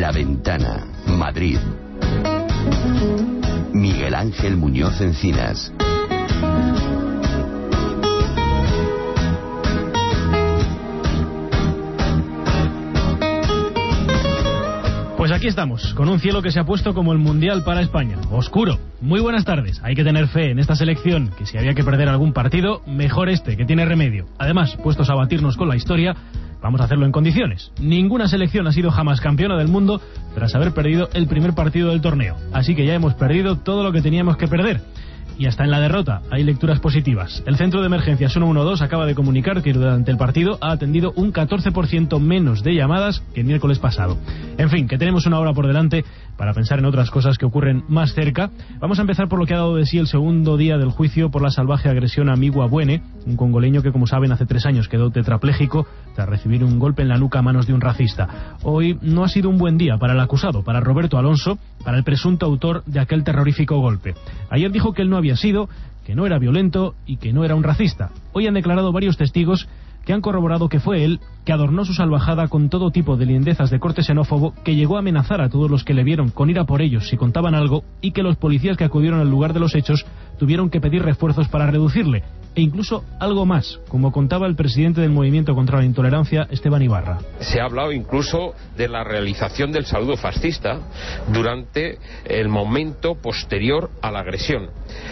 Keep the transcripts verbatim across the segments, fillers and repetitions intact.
La Ventana, Madrid. Miguel Ángel Muñoz Encinas. Pues aquí estamos, con un cielo que se ha puesto como el Mundial para España, oscuro. Muy buenas tardes, hay que tener fe en esta selección, que si había que perder algún partido, mejor este, que tiene remedio. Además, puestos a batirnos con la historia, vamos a hacerlo en condiciones. Ninguna selección ha sido jamás campeona del mundo tras haber perdido el primer partido del torneo. Así que ya hemos perdido todo lo que teníamos que perder. Y hasta en la derrota hay lecturas positivas. El Centro de Emergencias uno uno dos acaba de comunicar que durante el partido ha atendido un catorce por ciento menos de llamadas que el miércoles pasado. En fin, que tenemos una hora por delante para pensar en otras cosas que ocurren más cerca. Vamos a empezar por lo que ha dado de sí el segundo día del juicio por la salvaje agresión a Migua Buene, un congoleño que, como saben, hace tres años quedó tetrapléjico tras recibir un golpe en la nuca a manos de un racista. Hoy no ha sido un buen día para el acusado, para Roberto Alonso, para el presunto autor de aquel terrorífico golpe. Ayer dijo que él no había sido, que no era violento y que no era un racista. Hoy han declarado varios testigos que han corroborado que fue él que adornó su salvajada con todo tipo de lindezas de corte xenófobo, que llegó a amenazar a todos los que le vieron con ir a por ellos si contaban algo, y que los policías que acudieron al lugar de los hechos tuvieron que pedir refuerzos para reducirle, e incluso algo más, como contaba el presidente del Movimiento contra la Intolerancia, Esteban Ibarra. Se ha hablado incluso de la realización del saludo fascista durante el momento posterior a la agresión.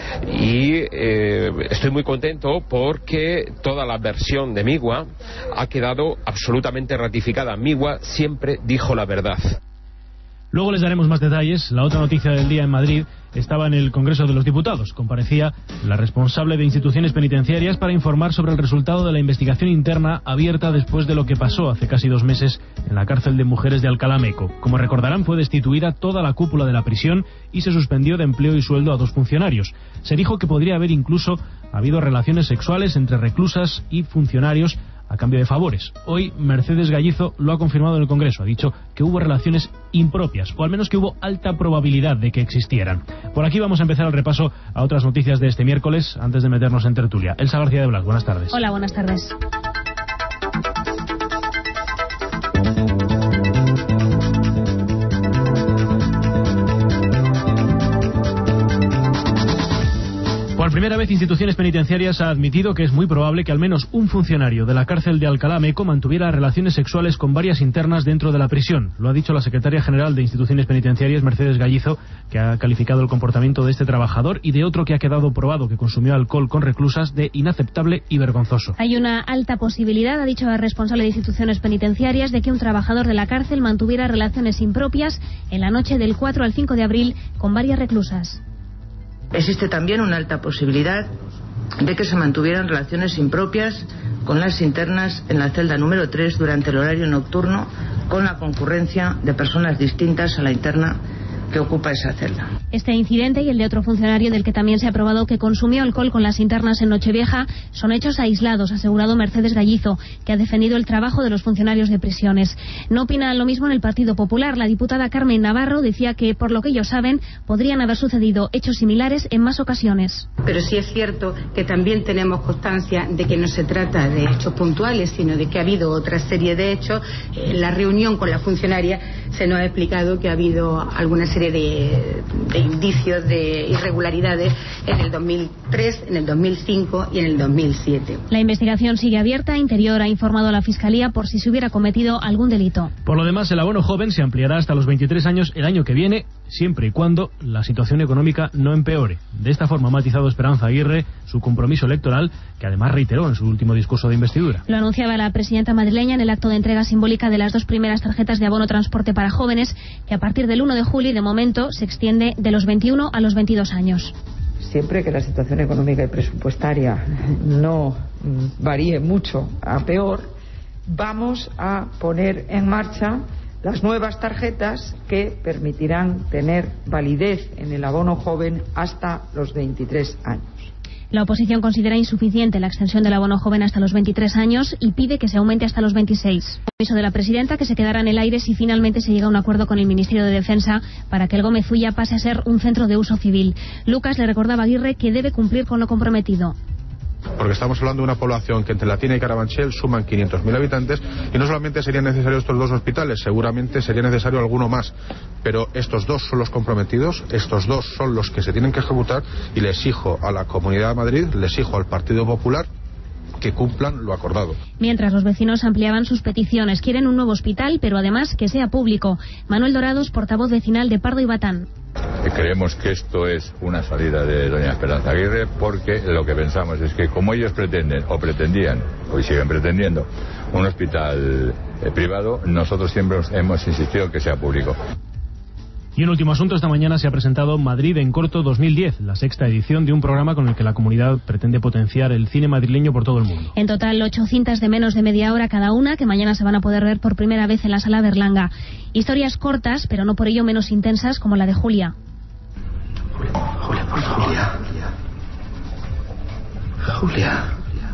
Y eh, estoy muy contento porque toda la versión de Migua ha quedado absolutamente ratificada. Migua siempre dijo la verdad. Luego les daremos más detalles. La otra noticia del día en Madrid estaba en el Congreso de los Diputados. Comparecía la responsable de instituciones penitenciarias para informar sobre el resultado de la investigación interna abierta después de lo que pasó hace casi dos meses en la cárcel de mujeres de Alcalá Meco. Como recordarán, fue destituida toda la cúpula de la prisión y se suspendió de empleo y sueldo a dos funcionarios. Se dijo que podría haber incluso habido relaciones sexuales entre reclusas y funcionarios a cambio de favores. Hoy Mercedes Gallizo lo ha confirmado en el Congreso. Ha dicho que hubo relaciones impropias, o al menos que hubo alta probabilidad de que existieran. Por aquí vamos a empezar el repaso a otras noticias de este miércoles, antes de meternos en tertulia. Elsa García de Blas, buenas tardes. Hola, buenas tardes. Por primera vez, Instituciones Penitenciarias ha admitido que es muy probable que al menos un funcionario de la cárcel de Alcalá Meco mantuviera relaciones sexuales con varias internas dentro de la prisión. Lo ha dicho la secretaria general de Instituciones Penitenciarias, Mercedes Gallizo, que ha calificado el comportamiento de este trabajador y de otro que ha quedado probado que consumió alcohol con reclusas de inaceptable y vergonzoso. Hay una alta posibilidad, ha dicho la responsable de Instituciones Penitenciarias, de que un trabajador de la cárcel mantuviera relaciones impropias en la noche del cuatro al cinco de abril con varias reclusas. Existe también una alta posibilidad de que se mantuvieran relaciones impropias con las internas en la celda número tres durante el horario nocturno, con la concurrencia de personas distintas a la interna que ocupa esa celda. Este incidente y el de otro funcionario del que también se ha probado que consumió alcohol con las internas en Nochevieja son hechos aislados, ha asegurado Mercedes Gallizo, que ha defendido el trabajo de los funcionarios de prisiones. No opinan lo mismo en el Partido Popular. La diputada Carmen Navarro decía que, por lo que ellos saben, podrían haber sucedido hechos similares en más ocasiones. Pero sí es cierto que también tenemos constancia de que no se trata de hechos puntuales, sino de que ha habido otra serie de hechos. En la reunión con la funcionaria se nos ha explicado que ha habido alguna serie de, de indicios de irregularidades en el dos mil tres, en el dos mil cinco y en el dos mil siete. La investigación sigue abierta. Interior ha informado a la Fiscalía por si se hubiera cometido algún delito. Por lo demás, el abono joven se ampliará hasta los veintitrés años el año que viene, siempre y cuando la situación económica no empeore. De esta forma ha matizado Esperanza Aguirre su compromiso electoral, que además reiteró en su último discurso de investidura. Lo anunciaba la presidenta madrileña en el acto de entrega simbólica de las dos primeras tarjetas de abono transporte para jóvenes, que a partir del uno de julio y de momento se extiende de los veintiuno a los veintidós años. Siempre que la situación económica y presupuestaria no varíe mucho a peor, vamos a poner en marcha las nuevas tarjetas que permitirán tener validez en el abono joven hasta los veintitrés años. La oposición considera insuficiente la extensión del abono joven hasta los veintitrés años y pide que se aumente hasta los veintiséis. Aviso de la presidenta que se quedará en el aire si finalmente se llega a un acuerdo con el Ministerio de Defensa para que el Gómez Ulla pase a ser un centro de uso civil. Lucas le recordaba a Aguirre que debe cumplir con lo comprometido. porque estamos hablando de una población que entre Latina y Carabanchel suman quinientos mil habitantes, y no solamente serían necesarios estos dos hospitales, seguramente sería necesario alguno más, pero estos dos son los comprometidos, estos dos son los que se tienen que ejecutar, y le exijo a la Comunidad de Madrid, le exijo al Partido Popular que cumplan lo acordado. Mientras los vecinos ampliaban sus peticiones, quieren un nuevo hospital, pero además que sea público. Manuel Dorados, portavoz vecinal de Pardo y Batán. Creemos que esto es una salida de doña Esperanza Aguirre, porque lo que pensamos es que como ellos pretenden, o pretendían, hoy siguen pretendiendo, un hospital eh, privado, nosotros siempre hemos insistido en que sea público. Y un último asunto, esta mañana se ha presentado Madrid en Corto dos mil diez, la sexta edición de un programa con el que la comunidad pretende potenciar el cine madrileño por todo el mundo. En total, ocho cintas de menos de media hora cada una, que mañana se van a poder ver por primera vez en la Sala Berlanga. Historias cortas, pero no por ello menos intensas, como la de Julia. Julia, por favor. Julia. Julia.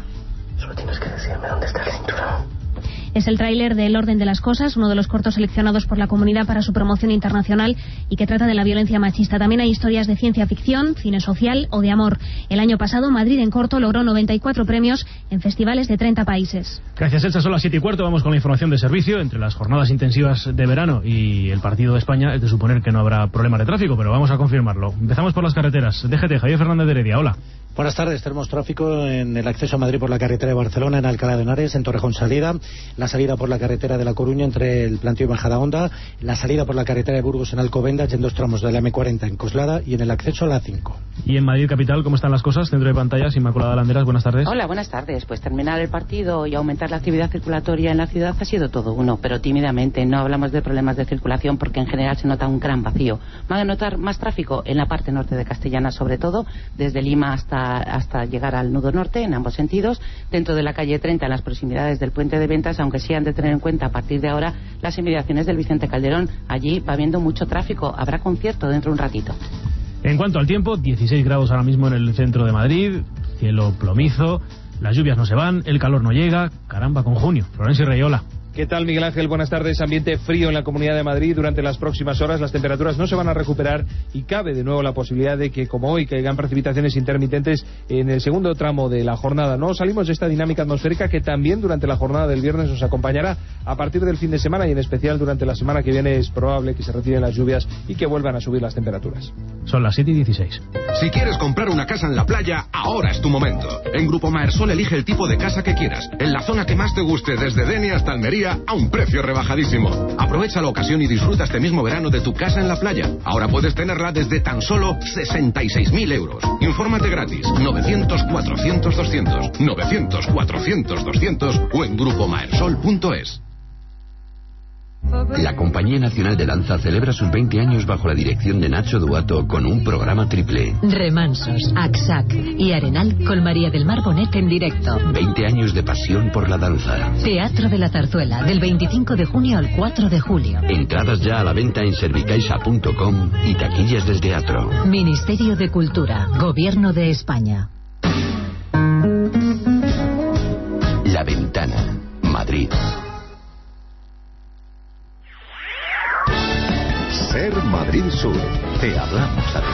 Solo tienes que decirme dónde está el cinturón. Es el tráiler de El orden de las cosas, uno de los cortos seleccionados por la comunidad para su promoción internacional y que trata de la violencia machista. También hay historias de ciencia ficción, cine social o de amor. El año pasado, Madrid en Corto logró noventa y cuatro premios en festivales de treinta países. Gracias, Elsa. Son las siete y cuarto. Vamos con la información de servicio. Entre las jornadas intensivas de verano y el partido de España es de suponer que no habrá problemas de tráfico, pero vamos a confirmarlo. Empezamos por las carreteras. D G T, Javier Fernández de Heredia. Hola. Buenas tardes. Tenemos tráfico en el acceso a Madrid por la carretera de Barcelona, en Alcalá de Henares, en Torrejón salida, la salida por la carretera de La Coruña entre el Plantío y Majadahonda, la salida por la carretera de Burgos en Alcobendas y en dos tramos de la eme cuarenta en Coslada y en el acceso a la A cinco. Y en Madrid capital, ¿cómo están las cosas? Centro de pantallas, Inmaculada Landeras, buenas tardes. Hola, buenas tardes. Pues terminar el partido y aumentar la actividad circulatoria en la ciudad ha sido todo uno, pero tímidamente. No hablamos de problemas de circulación porque en general se nota un gran vacío. Van a notar más tráfico en la parte norte de Castellana, sobre todo desde Lima hasta, hasta llegar al nudo norte, en ambos sentidos, dentro de la calle treinta, en las proximidades del puente de Ventas, aunque sí han de tener en cuenta a partir de ahora las inmediaciones del Vicente Calderón. Allí va habiendo mucho tráfico, habrá concierto dentro de un ratito. En cuanto al tiempo, dieciséis grados ahora mismo en el centro de Madrid, cielo plomizo, las lluvias no se van, el calor no llega, caramba con junio. Florencio Reyola. ¿Qué tal, Miguel Ángel? Buenas tardes. Ambiente frío en la Comunidad de Madrid. Durante las próximas horas las temperaturas no se van a recuperar y cabe de nuevo la posibilidad de que, como hoy, caigan precipitaciones intermitentes en el segundo tramo de la jornada. No salimos de esta dinámica atmosférica que también durante la jornada del viernes nos acompañará a partir del fin de semana, y en especial durante la semana que viene es probable que se retiren las lluvias y que vuelvan a subir las temperaturas. Son las siete y dieciséis. Si quieres comprar una casa en la playa, ahora es tu momento. En Grupo Maersol elige el tipo de casa que quieras, en la zona que más te guste, desde Denia hasta Almería, a un precio rebajadísimo. Aprovecha la ocasión y disfruta este mismo verano de tu casa en la playa. Ahora puedes tenerla desde tan solo sesenta y seis mil euros. Infórmate gratis. novecientos cuatrocientos doscientos. novecientos cuatrocientos doscientos o en grupo maersol punto es. La Compañía Nacional de Danza celebra sus veinte años bajo la dirección de Nacho Duato con un programa triple. Remansos, Axac y Arenal con María del Mar Bonet en directo. veinte años de pasión por la danza. Teatro de la Zarzuela, del veinticinco de junio al cuatro de julio. Entradas ya a la venta en servicaixa punto com y taquillas del teatro. Ministerio de Cultura, Gobierno de España. La Ventana, Madrid. Ser Madrid Sur. Te hablamos a ti.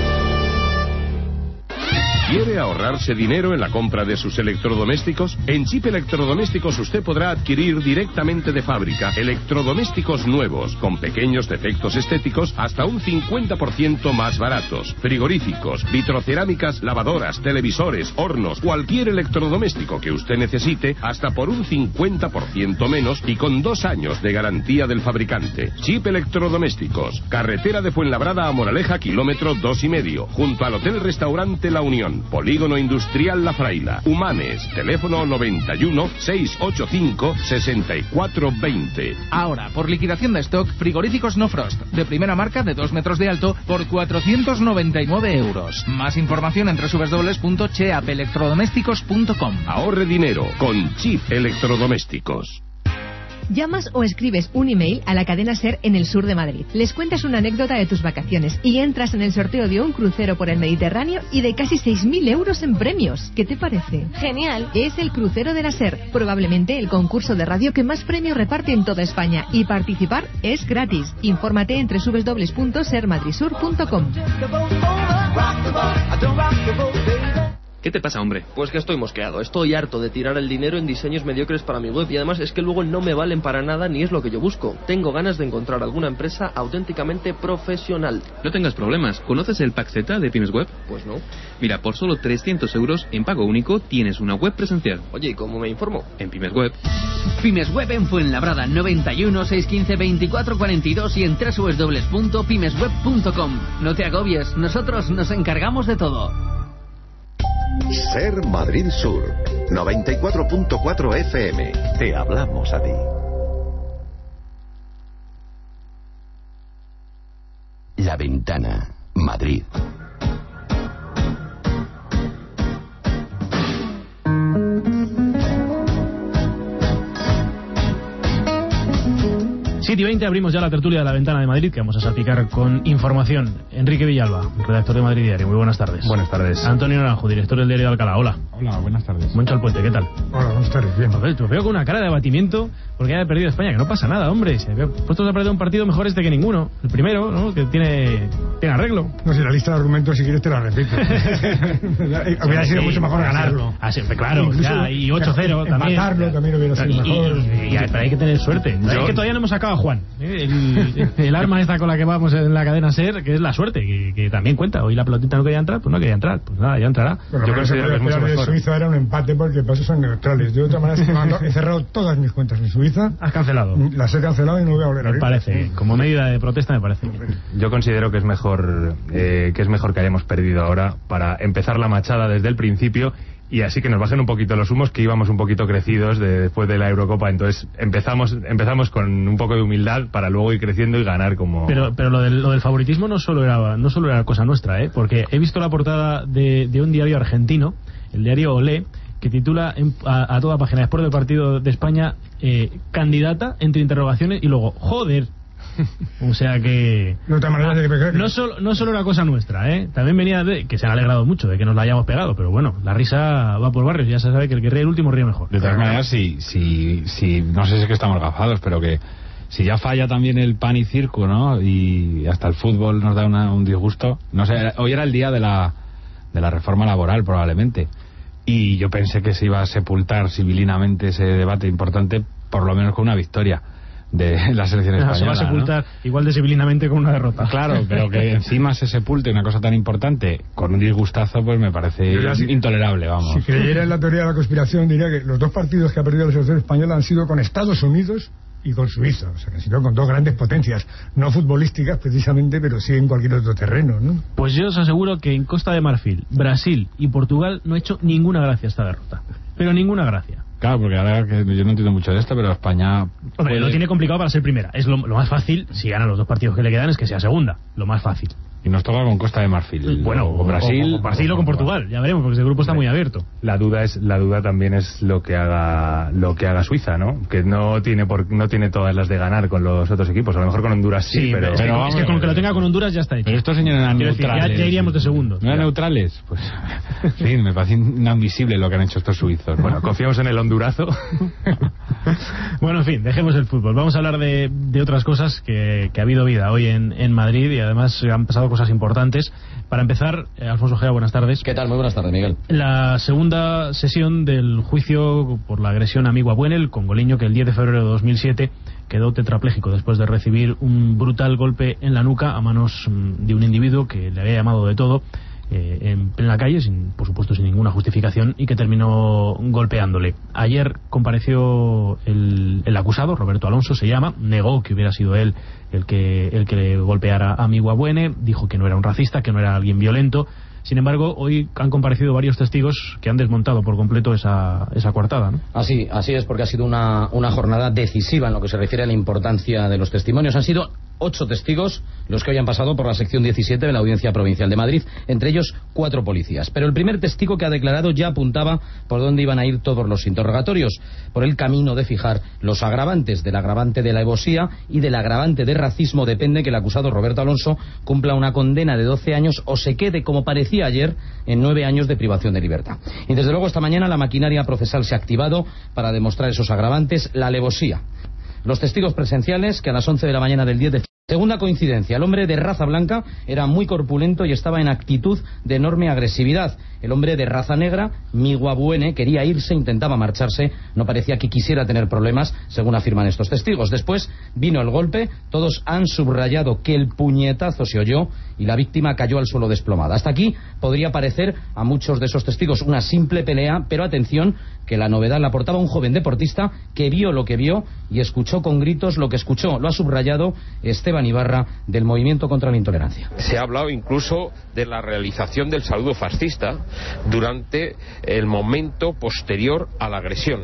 ¿Quiere ahorrarse dinero en la compra de sus electrodomésticos? En Chip Electrodomésticos usted podrá adquirir directamente de fábrica electrodomésticos nuevos, con pequeños defectos estéticos, hasta un cincuenta por ciento más baratos. Frigoríficos, vitrocerámicas, lavadoras, televisores, hornos, cualquier electrodoméstico que usted necesite, hasta por un cincuenta por ciento menos y con dos años de garantía del fabricante. Chip Electrodomésticos, carretera de Fuenlabrada a Moraleja, kilómetro dos y medio, junto al Hotel Restaurante La Unión. Polígono Industrial La Fraila. Humanes. Teléfono noventa y uno, seiscientos ochenta y cinco, sesenta y cuatro veinte. Ahora, por liquidación de stock, frigoríficos No Frost, de primera marca de dos metros de alto, por cuatrocientos noventa y nueve euros. Más información en doble u doble u doble u punto cheap electrodomésticos punto com. Ahorre dinero con Chip Electrodomésticos. Llamas o escribes un email a la cadena SER en el sur de Madrid. Les cuentas una anécdota de tus vacaciones y entras en el sorteo de un crucero por el Mediterráneo y de casi seis mil euros en premios. ¿Qué te parece? Genial. Es el crucero de la SER, probablemente el concurso de radio que más premios reparte en toda España, y participar es gratis. Infórmate en doble u doble u doble u punto ser madrid sur punto com. ¿Qué te pasa, hombre? Pues que estoy mosqueado. Estoy harto de tirar el dinero en diseños mediocres para mi web y además es que luego no me valen para nada ni es lo que yo busco. Tengo ganas de encontrar alguna empresa auténticamente profesional. No tengas problemas. ¿Conoces el Pack Z de Pymes Web? Pues no. Mira, por solo trescientos euros en pago único tienes una web presencial. Oye, ¿y cómo me informo? En Pymes Web. Pymes Web en Fuenlabrada, noventa y uno, seiscientos quince, veinticuatro cuarenta y dos y en doble u doble u doble u punto pymes web punto com. No te agobies, nosotros nos encargamos de todo. Ser Madrid Sur, noventa y cuatro punto cuatro F M. Te hablamos a ti. La Ventana, Madrid. siete y veinte abrimos ya la tertulia de La Ventana de Madrid, que vamos a salpicar con información. Enrique Villalba, redactor de Madrid Diario, muy buenas tardes. Buenas tardes. Antonio Naranjo, director del Diario de Alcalá, hola. Hola, buenas tardes. Moncho Alpuente, ¿qué tal? Hola, buenas tardes, bien. A ver, te veo con una cara de abatimiento porque haya perdido España, que no pasa nada, hombre. Se había puesto a perder un partido mejor este que ninguno. El primero, ¿no? Que tiene, tiene arreglo. No sé, la lista de argumentos, si quieres, te la repito. Hubiera sido sí, mucho mejor ganarlo. Así, claro, ya, y ocho cero también. Matarlo también hubiera sido y, mejor. Y, y, y, pero hay que tener suerte. Yo... Es que todavía no hemos sacado a Juan. ¿eh? El, el arma esta con la que vamos en la cadena SER, que es la suerte, que, que también cuenta. Hoy la pelotita no quería entrar, pues no quería entrar. Pues nada, ya entrará. Pero yo considero que es mucho mejor. Suiza era un empate porque pasos son neutrales. Yo de otra manera he cerrado todas mis cuentas en Suiza. Has cancelado. Las he cancelado y no voy a volver a abrir. Me parece, como medida de protesta me parece. Yo considero que es mejor eh, que es mejor que hayamos perdido ahora para empezar la machada desde el principio. Y así que nos bajen un poquito los humos, que íbamos un poquito crecidos de, después de la Eurocopa. Entonces empezamos empezamos con un poco de humildad para luego ir creciendo y ganar como... Pero pero lo del, lo del favoritismo no solo era no solo era cosa nuestra, ¿eh? Porque he visto la portada de, de un diario argentino, el diario Olé, que titula en, a, a toda página después del partido de España, eh, candidata, entre interrogaciones, y luego, joder. O sea que no, de no solo no solo era cosa nuestra, ¿eh? También venía de que se han alegrado mucho de que nos la hayamos pegado, pero bueno, la risa va por barrios, ya se sabe que el que ríe el último ríe mejor. De todas maneras, si, si, si no sé si es que estamos gafados, pero que si ya falla también el pan y circo, ¿no? Y hasta el fútbol nos da una, un disgusto. No sé, hoy era el día de la de la reforma laboral probablemente. Y yo pensé que se iba a sepultar civilinamente ese debate importante, por lo menos con una victoria de la selección española. Se va a sepultar, ¿no? Igual de civilinamente con una derrota. Claro, pero que encima se sepulte una cosa tan importante con un disgustazo, pues me parece si, intolerable, vamos. Si creyera en la teoría de la conspiración, diría que los dos partidos que ha perdido la selección española han sido con Estados Unidos y con Suiza, o sea, que han sido con dos grandes potencias, no futbolísticas precisamente, pero sí en cualquier otro terreno, ¿no? Pues yo os aseguro que en Costa de Marfil, Brasil y Portugal no ha hecho ninguna gracia esta derrota, pero ninguna gracia. Claro, porque ahora que yo no entiendo mucho de esto, pero España... Hombre, puede... lo tiene complicado para ser primera. Es lo, lo más fácil, si gana los dos partidos que le quedan, es que sea segunda. Lo más fácil. Y nos toca con Costa de Marfil. Bueno, o con Brasil. O, o con Brasil o con Portugal, ya veremos, porque ese grupo está muy abierto. La duda es, la duda también es lo que haga, lo que haga Suiza, ¿no? Que no tiene por, no tiene todas las de ganar con los otros equipos. A lo mejor con Honduras sí, sí pero... pero, pero vamos, es que con que lo tenga con Honduras ya está hecho. Pero estos señores eran neutrales. Decir, ya, ya iríamos de segundo. ¿No eran neutrales? Pues, sí, me parece inadmisible lo que han hecho estos suizos. Bueno, confiamos en el hondurazo. Bueno, en fin, dejemos el fútbol. Vamos a hablar de, de otras cosas que, que ha habido vida hoy en, en Madrid y además han pasado cosas importantes. Para empezar, eh, Alfonso Gea, buenas tardes. ¿Qué tal? Muy buenas tardes, Miguel. La segunda sesión del juicio por la agresión a Miguel, el congoleño que el diez de febrero de dos mil siete quedó tetrapléjico después de recibir un brutal golpe en la nuca a manos de un individuo que le había llamado de todo eh, en plena calle, sin, por supuesto sin ninguna justificación, y que terminó golpeándole. Ayer compareció el, el acusado, Roberto Alonso se llama, negó que hubiera sido él el que el que le golpeara a Miguel, dijo que no era un racista, que no era alguien violento. Sin embargo, hoy han comparecido varios testigos que han desmontado por completo esa, esa coartada, ¿no? Así, así es, porque ha sido una, una jornada decisiva en lo que se refiere a la importancia de los testimonios. Han sido ocho testigos los que hoy han pasado por la sección diecisiete de la Audiencia Provincial de Madrid, entre ellos cuatro policías. Pero el primer testigo que ha declarado ya apuntaba por dónde iban a ir todos los interrogatorios, por el camino de fijar los agravantes. Del agravante de la alevosía y del agravante de racismo depende que el acusado Roberto Alonso cumpla una condena de doce años o se quede, como parecía ayer, en nueve años de privación de libertad. Y desde luego esta mañana la maquinaria procesal se ha activado para demostrar esos agravantes, la alevosía. Los testigos presenciales que a las once de la mañana del diez de Segunda coincidencia, el hombre de raza blanca era muy corpulento y estaba en actitud de enorme agresividad. El hombre de raza negra, Miguabuene, quería irse, intentaba marcharse, no parecía que quisiera tener problemas, según afirman estos testigos. Después vino el golpe, todos han subrayado que el puñetazo se oyó y la víctima cayó al suelo desplomada. Hasta aquí podría parecer a muchos de esos testigos una simple pelea, pero atención, que la novedad la aportaba un joven deportista que vio lo que vio y escuchó con gritos lo que escuchó. Lo ha subrayado Esteban Ibarra, del Movimiento contra la Intolerancia. Se ha hablado incluso de la realización del saludo fascista durante el momento posterior a la agresión.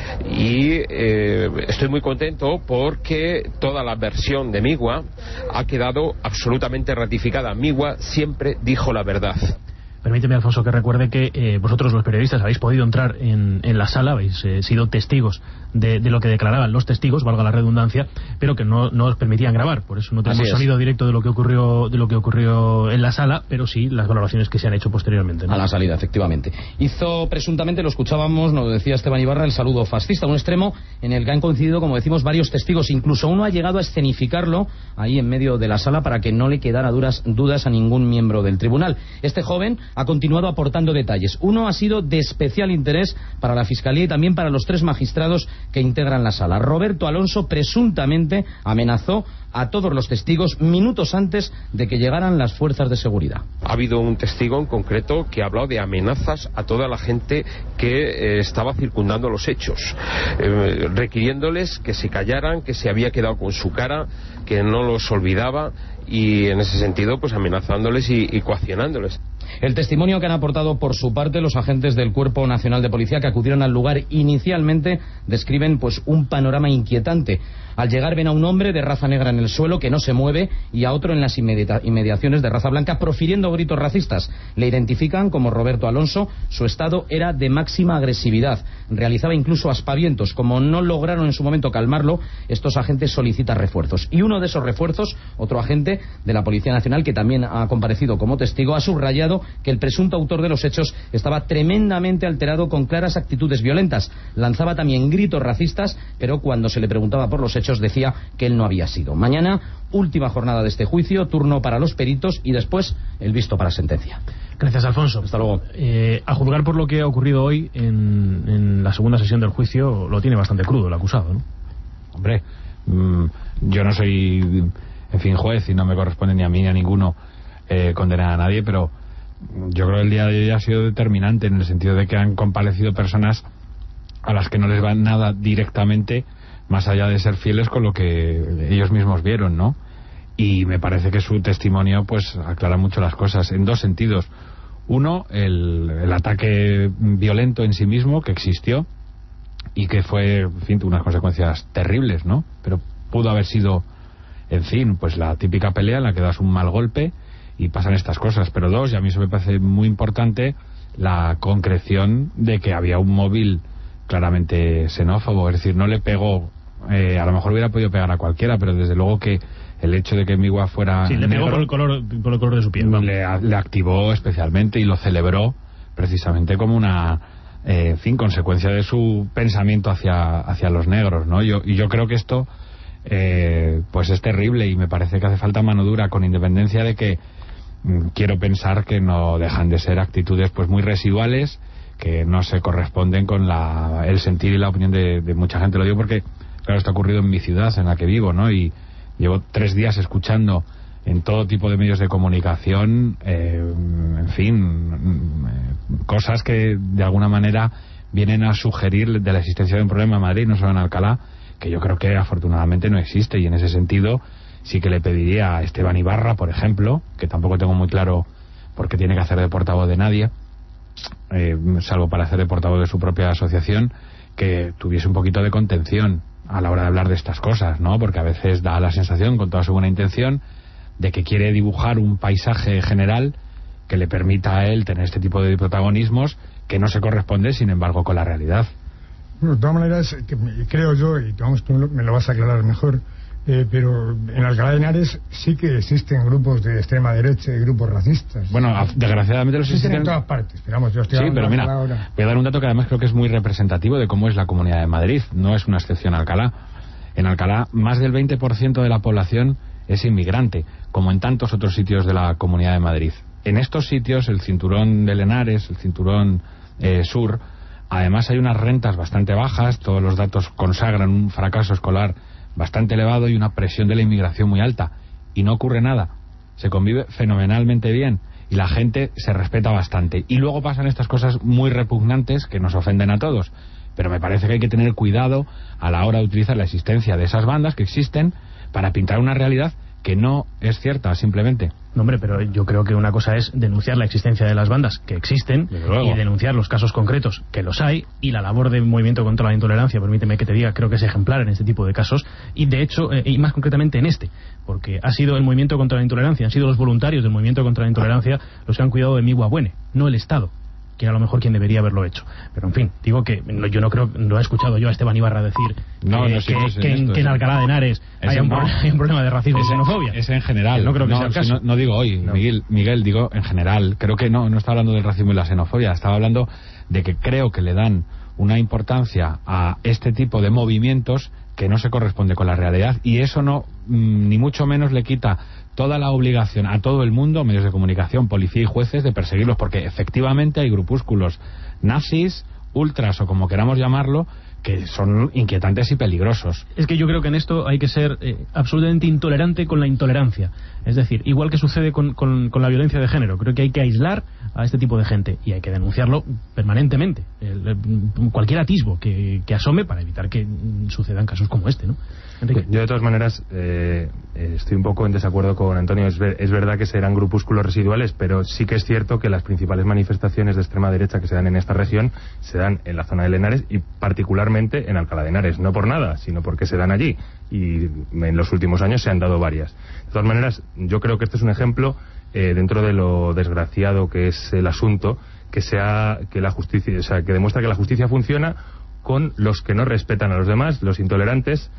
Y eh, estoy muy contento porque toda la versión de Migua ha quedado absolutamente ratificada. Migua siempre dijo la verdad. Permíteme, Alfonso, que recuerde que eh, vosotros, los periodistas, habéis podido entrar en, en la sala, habéis eh, sido testigos de, de lo que declaraban los testigos, valga la redundancia, pero que no, no os permitían grabar. Por eso no tenemos sonido directo de lo que ocurrió de lo que ocurrió en la sala, pero sí las valoraciones que se han hecho posteriormente, ¿no? A la salida, efectivamente. Hizo presuntamente, lo escuchábamos, nos decía Esteban Ibarra, el saludo fascista, un extremo en el que han coincidido, como decimos, varios testigos. Incluso uno ha llegado a escenificarlo ahí en medio de la sala para que no le quedara duras, dudas a ningún miembro del tribunal. Este joven ha continuado aportando detalles. Uno ha sido de especial interés para la Fiscalía y también para los tres magistrados que integran la sala. Roberto Alonso presuntamente amenazó a todos los testigos minutos antes de que llegaran las fuerzas de seguridad. Ha habido un testigo en concreto que ha hablado de amenazas a toda la gente que eh, estaba circundando los hechos, eh, requiriéndoles que se callaran, que se había quedado con su cara, que no los olvidaba, y en ese sentido pues amenazándoles y, y coaccionándoles. El testimonio que han aportado por su parte los agentes del Cuerpo Nacional de Policía que acudieron al lugar inicialmente describen pues un panorama inquietante. Al llegar ven a un hombre de raza negra en el suelo que no se mueve y a otro en las inmediaciones de raza blanca profiriendo gritos racistas. Le identifican como Roberto Alonso, su estado era de máxima agresividad. Realizaba incluso aspavientos. Como no lograron en su momento calmarlo, estos agentes solicitan refuerzos. Y uno de esos refuerzos, otro agente de la Policía Nacional que también ha comparecido como testigo, ha subrayado que el presunto autor de los hechos estaba tremendamente alterado con claras actitudes violentas. Lanzaba también gritos racistas, pero cuando se le preguntaba por los hechos decía que él no había sido. Mañana, última jornada de este juicio, turno para los peritos y después el visto para sentencia. Gracias, Alfonso. Hasta luego. Eh, a juzgar por lo que ha ocurrido hoy en, en la segunda sesión del juicio, lo tiene bastante crudo el acusado, ¿no? Hombre, mmm, yo no soy, en fin, juez y no me corresponde ni a mí ni a ninguno eh, condenar a nadie, pero yo creo que el día de hoy ha sido determinante en el sentido de que han comparecido personas a las que no les va nada directamente más allá de ser fieles con lo que ellos mismos vieron, ¿no? Y me parece que su testimonio pues aclara mucho las cosas en dos sentidos. Uno, el, el ataque violento en sí mismo que existió y que fue, en fin, unas consecuencias terribles, ¿no? Pero pudo haber sido, en fin, pues la típica pelea en la que das un mal golpe y pasan estas cosas. Pero dos, y a mí eso me parece muy importante, la concreción de que había un móvil claramente xenófobo, es decir, no le pegó, eh, a lo mejor hubiera podido pegar a cualquiera, pero desde luego que el hecho de que Migua fuera sí, le pegó negro, por el color, por el color de su piel, ¿no? le, le activó especialmente y lo celebró precisamente como una, eh, en fin, consecuencia de su pensamiento hacia, hacia los negros, ¿no? Yo, y yo creo que esto eh, pues es terrible y me parece que hace falta mano dura, con independencia de que mm, quiero pensar que no dejan de ser actitudes pues muy residuales, que no se corresponden con la, el sentir y la opinión de, de mucha gente. Lo digo porque, claro, esto ha ocurrido en mi ciudad, en la que vivo, ¿no? Y llevo tres días escuchando en todo tipo de medios de comunicación, eh, en fin, eh, cosas que de alguna manera vienen a sugerir de la existencia de un problema en Madrid, no solo en Alcalá, que yo creo que afortunadamente no existe. Y en ese sentido sí que le pediría a Esteban Ibarra, por ejemplo, que tampoco tengo muy claro por qué tiene que hacer de portavoz de nadie, Eh, salvo para hacer de portavoz de su propia asociación, que tuviese un poquito de contención a la hora de hablar de estas cosas, ¿no? Porque a veces da la sensación, con toda su buena intención, de que quiere dibujar un paisaje general que le permita a él tener este tipo de protagonismos que no se corresponde, sin embargo, con la realidad. Bueno, de todas maneras, que creo yo, y vamos, tú me lo vas a aclarar mejor, Eh, pero en Alcalá de Henares sí que existen grupos de extrema derecha y grupos racistas. Bueno, desgraciadamente los existen en todas partes. Esperamos, yo estoy sí, pero mira, ahora. voy a dar un dato que además creo que es muy representativo de cómo es la Comunidad de Madrid. No es una excepción Alcalá. En Alcalá, más del veinte por ciento de la población es inmigrante, como en tantos otros sitios de la Comunidad de Madrid. En estos sitios, el cinturón de Henares, el cinturón eh, sur, además hay unas rentas bastante bajas, todos los datos consagran un fracaso escolar bastante elevado y una presión de la inmigración muy alta. Y no ocurre nada. Se convive fenomenalmente bien y la gente se respeta bastante. Y luego pasan estas cosas muy repugnantes que nos ofenden a todos. Pero me parece que hay que tener cuidado a la hora de utilizar la existencia de esas bandas que existen para pintar una realidad que no es cierta, simplemente. No, hombre, pero yo creo que una cosa es denunciar la existencia de las bandas que existen y denunciar los casos concretos que los hay, y la labor del Movimiento contra la Intolerancia, permíteme que te diga, creo que es ejemplar en este tipo de casos, y de hecho, eh, y más concretamente en este, porque ha sido el Movimiento contra la Intolerancia, han sido los voluntarios del Movimiento contra la Intolerancia los que han cuidado de mi Guabuene, no el Estado, que era a lo mejor quien debería haberlo hecho. Pero en fin, digo que no, yo no creo, no he escuchado yo a Esteban Ibarra decir no, que, no, sí, que, no, sí, que, en, que en Alcalá de Henares hay un, no. hay un problema de racismo es, y xenofobia. Es en general. No creo que no, sea el caso. No, no digo hoy, no. Miguel, Miguel, digo en general. Creo que no, no estaba hablando del racismo y la xenofobia, estaba hablando de que creo que le dan una importancia a este tipo de movimientos que no se corresponde con la realidad, y eso no, mmm, ni mucho menos le quita toda la obligación a todo el mundo, medios de comunicación, policía y jueces, de perseguirlos, porque efectivamente hay grupúsculos nazis, ultras o como queramos llamarlo, que son inquietantes y peligrosos. Es que yo creo que en esto hay que ser eh, absolutamente intolerante con la intolerancia. Es decir, igual que sucede con, con, con la violencia de género, creo que hay que aislar a este tipo de gente y hay que denunciarlo permanentemente. El, el, cualquier atisbo que, que asome para evitar que sucedan casos como este, ¿no? Enrique. Yo de todas maneras eh, estoy un poco en desacuerdo con Antonio. Es, ver, es verdad que serán grupúsculos residuales, pero sí que es cierto que las principales manifestaciones de extrema derecha que se dan en esta región se dan en la zona de Henares y particularmente en Alcalá de Henares. No por nada, sino porque se dan allí, y en los últimos años se han dado varias. De todas maneras, yo creo que este es un ejemplo, eh, dentro de lo desgraciado que es el asunto, que sea que la justicia, o sea, que demuestra que la justicia funciona con los que no respetan a los demás, los intolerantes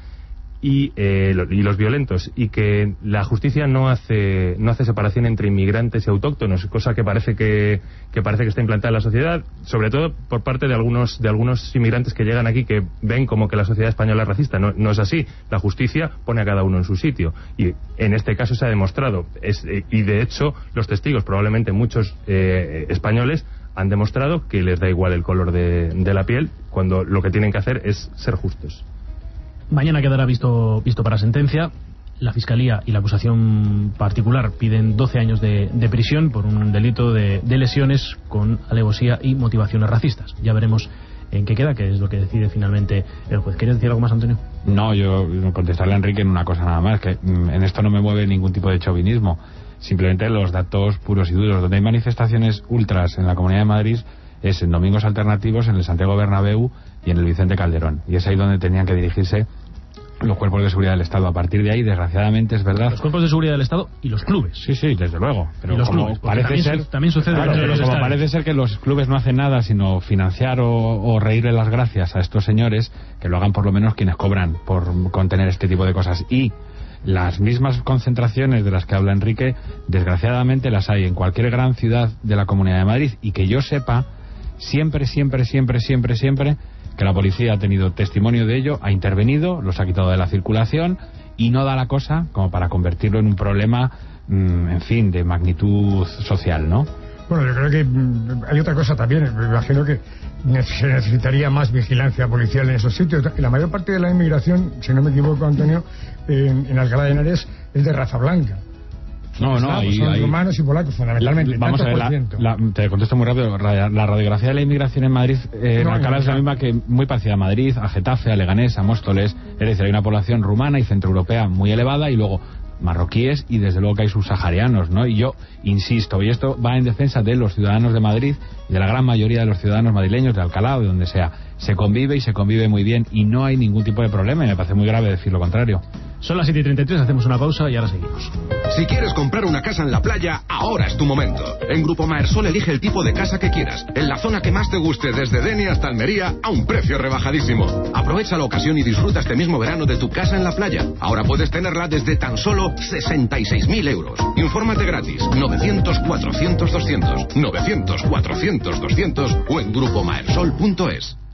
y, eh, y los violentos, y que la justicia no hace no hace separación entre inmigrantes y autóctonos, cosa que parece que, que parece que está implantada en la sociedad, sobre todo por parte de algunos de algunos inmigrantes que llegan aquí, que ven como que la sociedad española es racista. No, no es así. La justicia pone a cada uno en su sitio, y en este caso se ha demostrado, es, eh, y de hecho los testigos, probablemente muchos eh, españoles, han demostrado que les da igual el color de, de la piel, cuando lo que tienen que hacer es ser justos. Mañana quedará visto visto para sentencia. La Fiscalía y la acusación particular piden doce años de, de prisión por un delito de, de lesiones con alevosía y motivaciones racistas. Ya veremos en qué queda, que es lo que decide finalmente el juez. ¿Quieres decir algo más, Antonio? No, yo contestarle a Enrique en una cosa nada más, que en esto no me mueve ningún tipo de chauvinismo. Simplemente los datos puros y duros. Donde hay manifestaciones ultras en la Comunidad de Madrid es en domingos alternativos, en el Santiago Bernabéu y en el Vicente Calderón, y es ahí donde tenían que dirigirse los cuerpos de seguridad del Estado. A partir de ahí, desgraciadamente, es verdad, los cuerpos de seguridad del Estado y los clubes. Sí, sí, desde luego. Pero y los como clubes, parece también, ser, su, también sucede claro, en pero los como estados. parece ser que los clubes no hacen nada sino financiar o, o reírle las gracias a estos señores, que lo hagan por lo menos quienes cobran por contener este tipo de cosas. Y las mismas concentraciones de las que habla Enrique, desgraciadamente las hay en cualquier gran ciudad de la Comunidad de Madrid, y que yo sepa, siempre, siempre, siempre, siempre, siempre que la policía ha tenido testimonio de ello, ha intervenido, los ha quitado de la circulación, y no da la cosa como para convertirlo en un problema, mmm, en fin, de magnitud social, ¿no? Bueno, yo creo que mmm, hay otra cosa también. Me imagino que se necesitaría más vigilancia policial en esos sitios. La mayor parte de la inmigración, si no me equivoco, Antonio, en, en Alcalá de Henares es de raza blanca. No, no, eslavos, ahí, son ahí, rumanos y polacos, fundamentalmente. Vamos a ver, la, la, te contesto muy rápido. La radiografía de la inmigración en Madrid, eh, no, en Alcalá, no, no, es la misma, que muy parecida a Madrid, a Getafe, a Leganés, a Móstoles. Es decir, hay una población rumana y centroeuropea muy elevada, y luego marroquíes, y desde luego que hay subsaharianos, ¿no? Y yo insisto, y esto va en defensa de los ciudadanos de Madrid y de la gran mayoría de los ciudadanos madrileños, de Alcalá o de donde sea. Se convive y se convive muy bien, y no hay ningún tipo de problema, y me parece muy grave decir lo contrario. Son las siete y treinta y tres, hacemos una pausa y ahora seguimos. Si quieres comprar una casa en la playa, ahora es tu momento. En Grupo Maersol elige el tipo de casa que quieras, en la zona que más te guste, desde Denia hasta Almería, a un precio rebajadísimo. Aprovecha la ocasión y disfruta este mismo verano de tu casa en la playa. Ahora puedes tenerla desde tan solo sesenta y seis mil euros. Infórmate gratis, novecientos cuatrocientos doscientos, novecientos cuatrocientos doscientos o en grupo maersol punto es.